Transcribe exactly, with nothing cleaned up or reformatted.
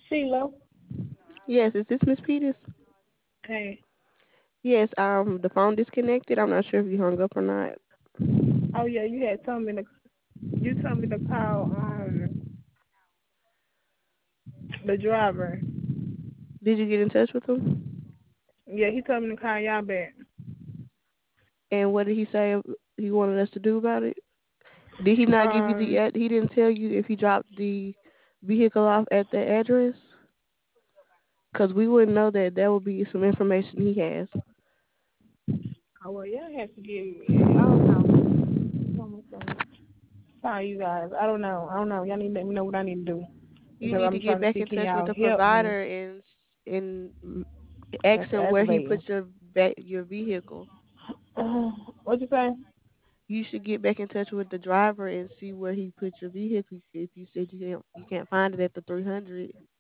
Sheila. Yes, is this Miss Peters? Hey. Yes, um, the phone disconnected. I'm not sure if you hung up or not. Oh yeah, you had told me to you told me to call um the driver. Did you get in touch with him? Yeah, he told me to call y'all back. And what did he say he wanted us to do about it? Did he not give you the Um, ad- he didn't tell you if he dropped the vehicle off at the address? Because we wouldn't know that. That would be some information he has. oh well, y'all have to give me. I don't know. Sorry, you guys. I don't know. I don't know. Y'all need to let me know what I need to do You because need to I'm get trying to back see in can touch with y'all the help me. provider and and ask That's him where he put aggravating. your back your vehicle. Uh, what you say? You should get back in touch with the driver and see where he put your vehicle. If you said you can't you can't find it at the three hundred.